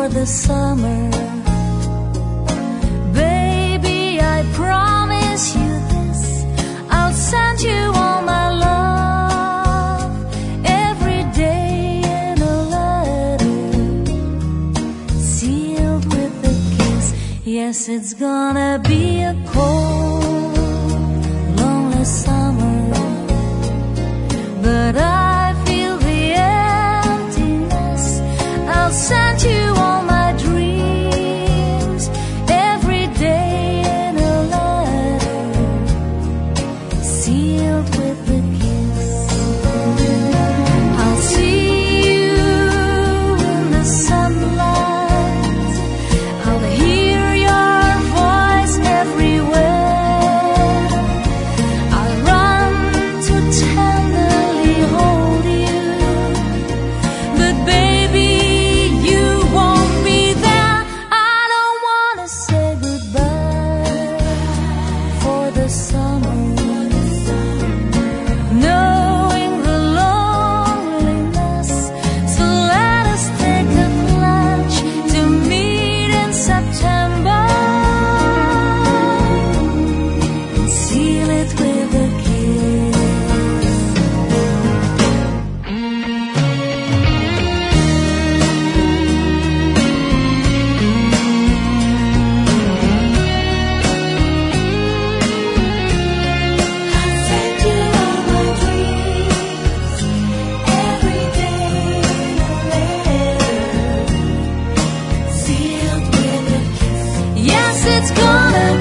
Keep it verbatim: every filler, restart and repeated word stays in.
for the summer. Baby, I promise you this, I'll send you all my love every day in a letter, sealed with a kiss. Yes, it's gonna be a cold, lonely summer, but I feel the emptiness. I'll send you all my dreams every day in a letter, sealed with a kiss. I'll see you in the sunlight, I'll hear your voice everywhere, I'll run to tenderly hold you, but baby, you won't be there. I don't wanna say goodbye for the summer, knowing the loneliness. So let us take the pledge to meet in September and seal it with a kiss. I'll send you all my dreams every day in a letter, sealed with a kiss. Yes, it's gonna